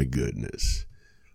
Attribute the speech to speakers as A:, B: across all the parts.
A: my goodness.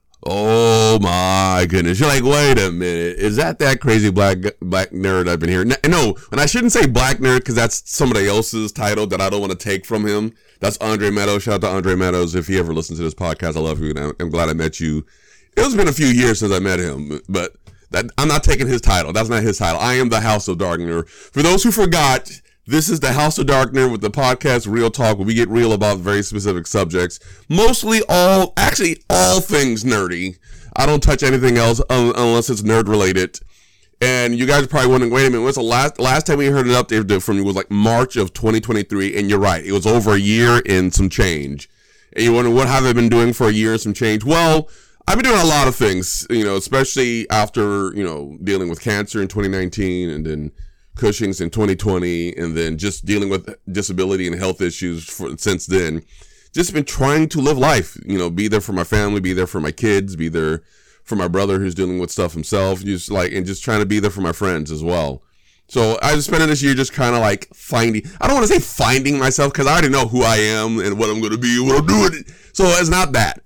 A: Oh my goodness. You're like, wait a minute. Is that crazy black nerd I've been hearing? No, and I shouldn't say black nerd because that's somebody else's title that I don't want to take from him. That's Andre Meadows. Shout out to Andre Meadows. If he ever listens to this podcast, I love you. And I'm glad I met you. It's been a few years since I met him, but I'm not taking his title. That's not his title. I am the House of Darkner. For those who forgot, this is the House of Darkner with the podcast Real Talk, where we get real about very specific subjects. Mostly all things nerdy. I don't touch anything else unless it's nerd related. And you guys are probably wondering, wait a minute, what's the last time we heard an update from you was like March of 2023. And you're right, it was over a year and some change. And you wonder, what have I been doing for a year and some change? Well, I've been doing a lot of things, especially after, dealing with cancer in 2019 and then Cushing's in 2020, and then just dealing with disability and health issues since then. Just been trying to live life, be there for my family, be there for my kids, be there for my brother who's dealing with stuff himself, and just trying to be there for my friends as well. So I just spent this year just kind of like I don't want to say finding myself, because I already know who I am and what I'm going to be and what I'm doing. So it's not that.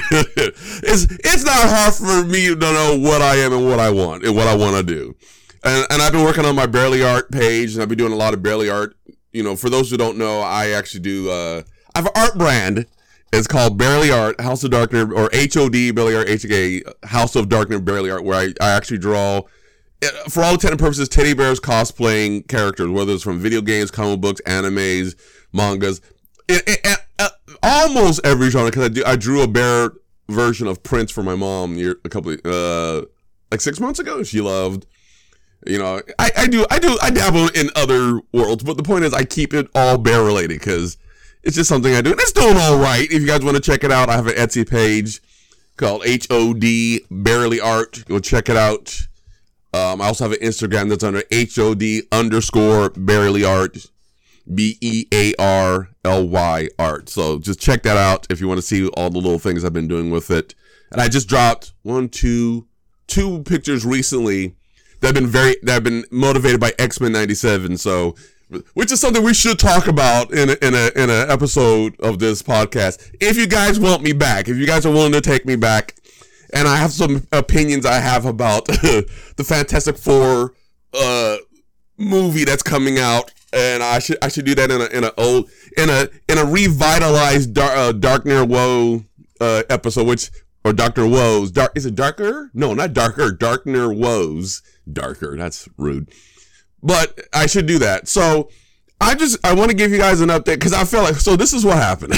A: It's not hard for me to know what I am and what I want and what I want to do. And I've been working on my Barely Art page, and I've been doing a lot of Barely Art. For those who don't know, I actually do, I have an art brand. It's called Barely Art, House of Darkner, or HOD, Barely Art, HK, House of Darkner, Barely Art, where I actually draw, for all intents and purposes, teddy bears cosplaying characters, whether it's from video games, comic books, animes, mangas, almost every genre, because I drew a bear version of Prince for my mom like 6 months ago. She loved. I dabble in other worlds, but the point is I keep it all bear related because it's just something I do. And it's doing all right. If you guys want to check it out, I have an Etsy page called HOD Barely Art. Go check it out. I also have an Instagram that's under HOD_Barely Art, BEARLY Art. So just check that out if you want to see all the little things I've been doing with it. And I just dropped two pictures recently that have been motivated by X-Men 97. So, which is something we should talk about in an episode of this podcast. If you guys want me back, if you guys are willing to take me back, and I have some opinions I have about the Fantastic Four movie that's coming out, and I should do that in a revitalized Darkner Woe episode, or Dr. Woes. Is it Darker? No, not Darker. Darkner Woes. Darker. That's rude. But I should do that. So I want to give you guys an update because I feel like, so this is what happened.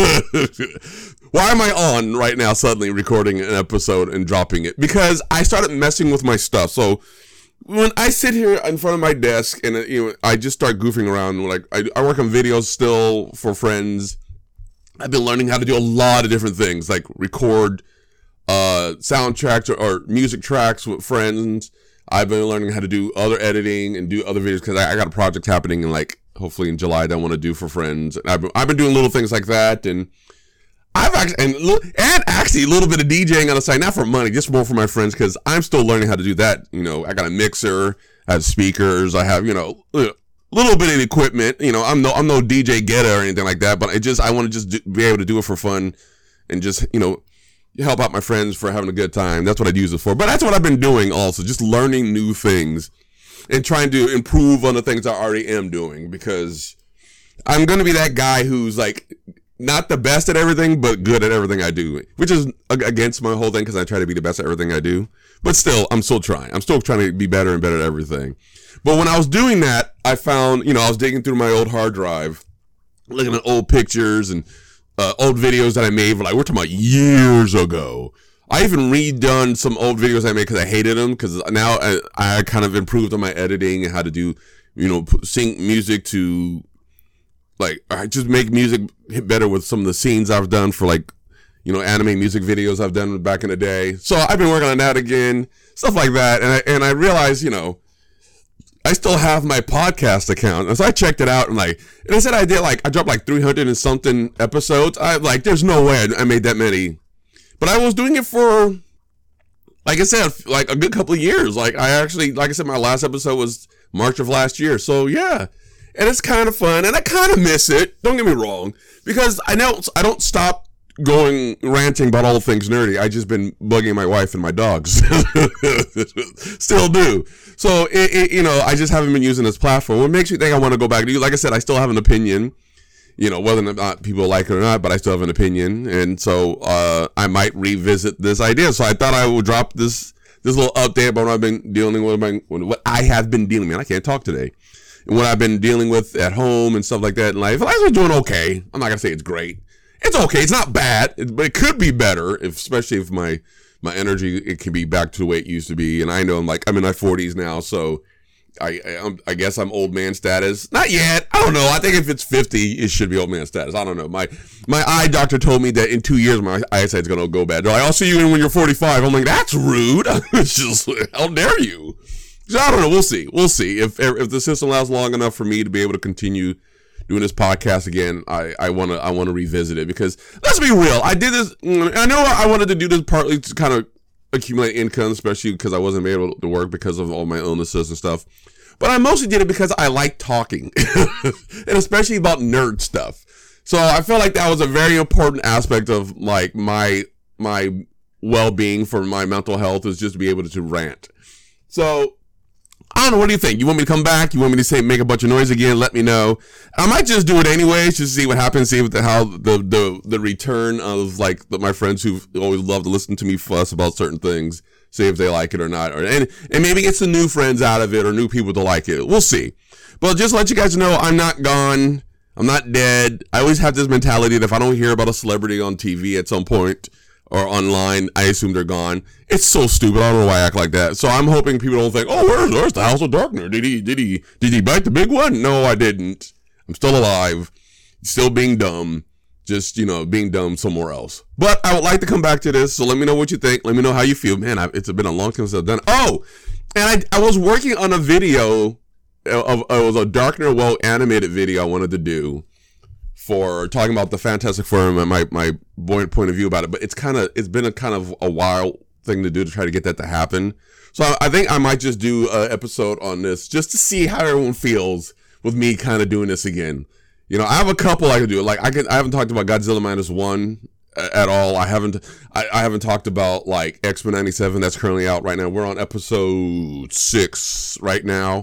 A: Why am I on right now suddenly recording an episode and dropping it? Because I started messing with my stuff. So when I sit here in front of my desk and I just start goofing around, like I work on videos still for friends. I've been learning how to do a lot of different things, like record soundtracks or music tracks with friends. I've been learning how to do other editing and do other videos because I got a project happening in hopefully in July that I want to do for friends. And I've been doing little things like that, and I've actually a little bit of DJing on the side, not for money, just more for my friends because I'm still learning how to do that. I got a mixer, I have speakers, I have little bit of equipment. I'm no DJ Guetta or anything like that, but I want to just be able to do it for fun and just help out my friends for having a good time. That's what I'd use it for. But that's what I've been doing also, just learning new things and trying to improve on the things I already am doing, because I'm going to be that guy who's like not the best at everything, but good at everything I do, which is against my whole thing because I try to be the best at everything I do. But still, I'm still trying. I'm still trying to be better and better at everything. But when I was doing that, I found, I was digging through my old hard drive, looking at old pictures and old videos that I made, we're talking about years ago. I even redone some old videos I made because I hated them, because now I kind of improved on my editing and how to do, sync music to, I just make music hit better with some of the scenes I've done for anime music videos I've done back in the day. So I've been working on that again, stuff like that. And I realized, I still have my podcast account. And so I checked it out and it said I dropped 300 and something episodes. There's no way I made that many. But I was doing it for, like I said, a good couple of years. I said, my last episode was March of last year. So yeah. And it's kind of fun and I kind of miss it. Don't get me wrong, because I don't stop going ranting about all things nerdy. I just been bugging my wife and my dogs. Still do. So I just haven't been using this platform. What makes me think I want to go back to you? Like I said, I still have an opinion. Whether or not people like it or not, but I still have an opinion, and so I might revisit this idea. So I thought I would drop this little update about what I've been dealing with, what I have been dealing with. I can't talk today. And what I've been dealing with at home and stuff like that in life. Life's been doing okay. I'm not gonna say it's great. It's okay. It's not bad, but it could be better, especially if my energy, it can be back to the way it used to be. And I know I'm in my 40s now, so I guess I'm old man status. Not yet. I don't know. I think if it's 50, it should be old man status. I don't know. My eye doctor told me that in 2 years my eyesight's gonna go bad. They're like, I'll see you when you're 45. I'm like, that's rude. It's just, how dare you? So I don't know. We'll see. If the system lasts long enough for me to be able to continue doing this podcast again, I want to revisit it, because let's be real. I did this. I know I wanted to do this partly to kind of accumulate income, especially because I wasn't able to work because of all my illnesses and stuff. But I mostly did it because I like talking, and especially about nerd stuff. So I felt like that was a very important aspect of like my well-being for my mental health, is just to be able to rant. So I don't know. What do you think? You want me to come back? You want me to make a bunch of noise again? Let me know. I might just do it anyways, just to see what happens. See how the return of my friends who've always loved to listen to me fuss about certain things, see if they like it or not, and maybe get some new friends out of it or new people to like it. We'll see. But just to let you guys know, I'm not gone. I'm not dead. I always have this mentality that if I don't hear about a celebrity on TV at some point or online, I assume they're gone. It's so stupid. I don't know why I act like that. So I'm hoping people don't think, oh, where's the House of Darkner? Did he bite the big one? No, I didn't. I'm still alive, still being dumb, just, being dumb somewhere else. But I would like to come back to this. So let me know what you think. Let me know how you feel. Man, it's been a long time since I've done it. Oh, and I was working on a video it was a Darkner Woe animated video I wanted to do for talking about the Fantastic Four and my point of view about it. But it's been a kind of a wild thing to do to try to get that to happen. So I think I might just do an episode on this just to see how everyone feels with me kind of doing this again. I have a couple I could do. Like I haven't talked about Godzilla -1 at all. I haven't talked about like X-Men 97 that's currently out right now. We're on episode 6 right now.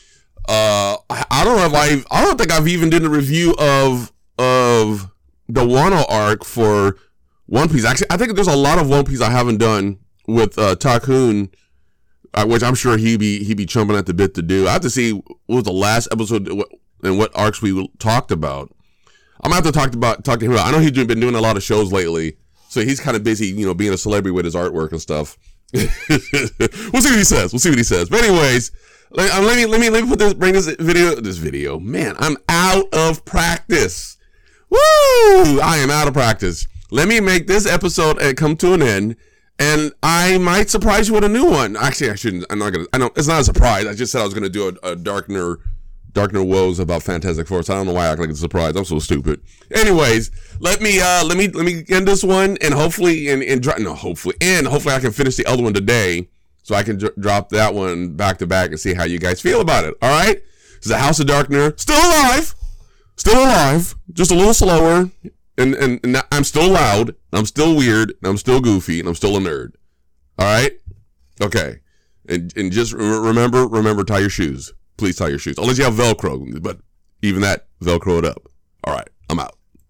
A: I don't think I've even done a review of the Wano arc for One Piece. Actually, I think there's a lot of One Piece I haven't done with Takun, which I'm sure he be chomping at the bit to do. I have to see what was the last episode and what arcs we talked about. I'm gonna have to talk to him about. I know he's been doing a lot of shows lately, so he's kind of busy, being a celebrity with his artwork and stuff. We'll see what he says. But anyways, let me bring this video. Man, I'm out of practice. Woo! I am out of practice. Let me make this episode come to an end, and I might surprise you with a new one. Actually, I shouldn't. I'm not gonna. I know it's not a surprise. I just said I was gonna do a Darkner Woes about Fantastic Four. So I don't know why I act like it's a surprise. I'm so stupid. Anyways, let me end this one, and hopefully I can finish the other one today, so I can drop that one back to back and see how you guys feel about it. All right? Because the House of Darkner still alive, just a little slower, and I'm still loud, I'm still weird, and I'm still goofy, and I'm still a nerd. All right? Okay. And just remember, tie your shoes. Please tie your shoes. Unless you have Velcro, but even that, Velcro it up. All right, I'm out.